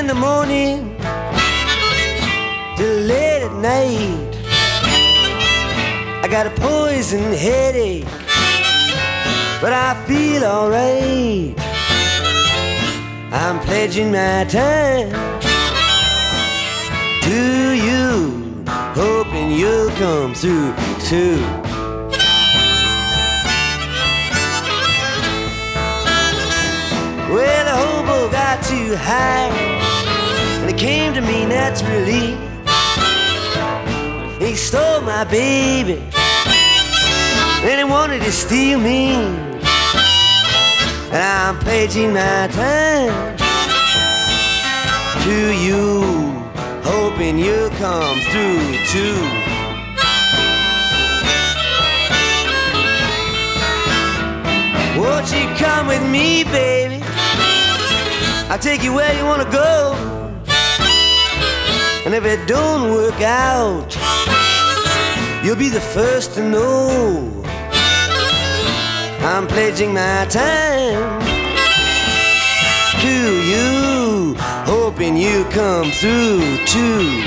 the morning till late at night. I got a poison headache, but I feel alright. I'm pledging my time to you, hoping you'll come through too. Well, the hobo got too high, and it came to me naturally. He stole my baby, and he wanted to steal me. And I'm pledging my time to you, hoping you'll come through too. Won't you come with me, baby? I'll take you where you wanna go. And if it don't work out, you'll be the first to know. I'm pledging my time to you, hoping you come through too.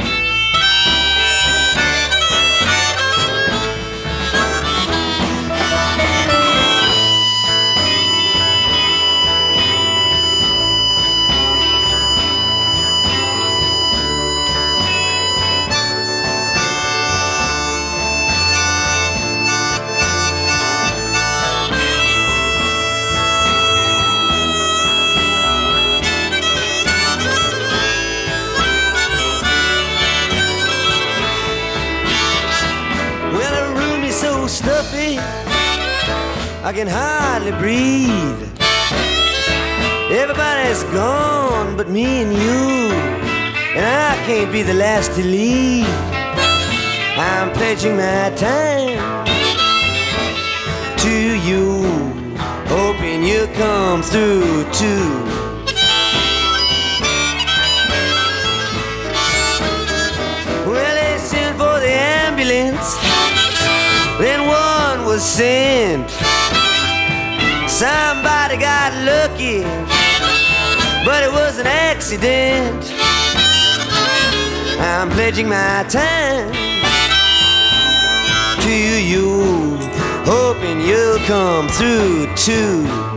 Stuffy, I can hardly breathe. Everybody's gone but me and you, and I can't be the last to leave. I'm pledging my time to you, hoping you'll come through too. Well, they sent for the ambulance, then one was sent. Somebody got lucky, but it was an accident. I'm pledging my time to you, hoping you'll come through too.